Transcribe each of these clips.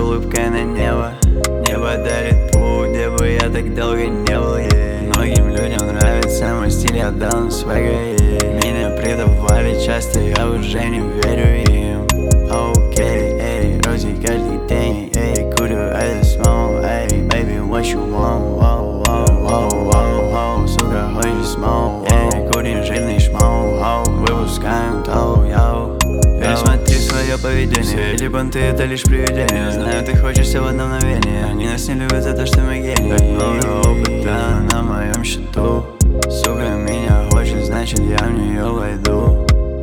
улыбкой на небо. Небо дарит путь, где бы я так долго не был, Многим людям нравится мой стиль, я дал свага, Меня предавали часто, я уже не верю им. Окей, эй, Рози каждый день, эй, курю это смол, эй, baby, what you want, воу, воу, воу, воу, воу, сука, хочешь смол, эй, курим жирный шмол, воу, выпускаем тоу, йоу. Пересмотри свое поведение, все эти понты это лишь привидение. Знаю, ты хочешь все в одно мгновение. Они нас не любят за то, что мы гении. Так много опыта на моем счету. Сука меня хочет, значит я в нее войду.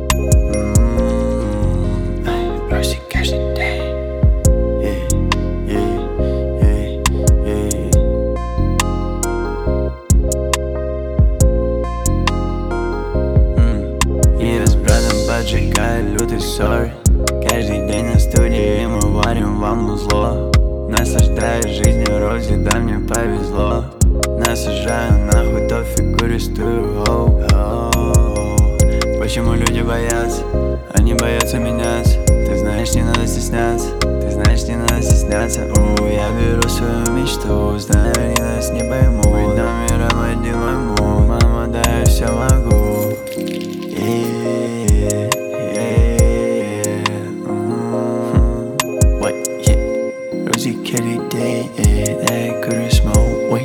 Рози каждый день. Я с братом поджигаю лютый ссор. Каждый день на студии мы варим вам узло. Наслаждаюсь жизнью, Рози, да мне повезло. Насажаю нахуй то фигуристую, Почему люди боятся? Они боятся меняться. Ты знаешь, не надо стесняться. Ты знаешь, не надо стесняться. Я беру свою мечту. Знаю, они нас не поймут. Быть номером один мой мув. Мама, да, я все могу. Рози каждый день, дай курю смол,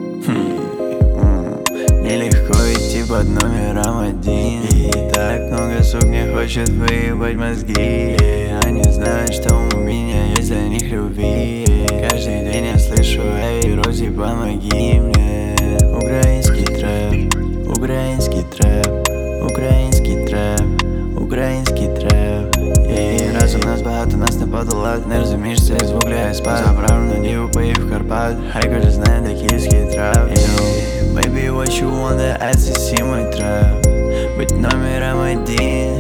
Нелегко идти под номером один. Так много сук не хочет выебать мозги. Они знают, что у меня есть для них любви. Каждый день я слышу, эй, Рози, помоги мне. Украинский трэп, украинский трэп, украинский трэп, український треп. Разом нас багато, нас не подолати. Не розумієш, цей звук лягає спад. Заправив на діву, поїв Карпат. Хай кожен знає, де київський трап. Baby, what you want, the ass, see мой трап. Быть номером один.